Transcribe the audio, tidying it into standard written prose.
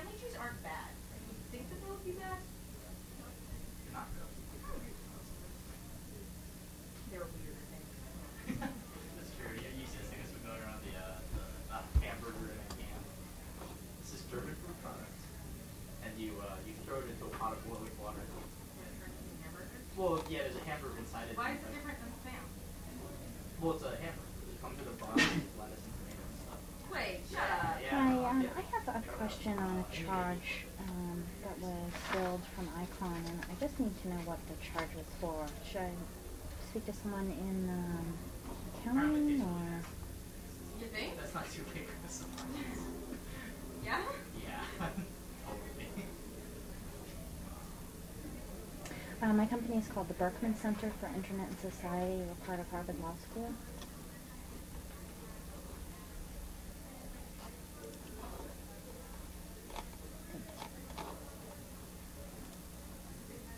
family trees aren't bad. Like, you think that they would be bad? Not really. They're weird, I think. That's true. Yeah, you see this thing that's been going around the hamburger in a can. This is German food product, and you throw it into a pot of boiling water. Well, yeah, there's a hamburger inside it. Why is it different than Spam? Well, it's a hamburger. It comes in a bun with lettuce and tomato and stuff. Wait, shut up. Yeah. Hi, I have a question on a charge that was billed from Icon, and I just need to know what the charge was for. Should I speak to someone in accounting, or? You think? That's not too big of a surprise. Yeah? Yeah. My company is called the Berkman Center for Internet and Society. We're part of Harvard Law School.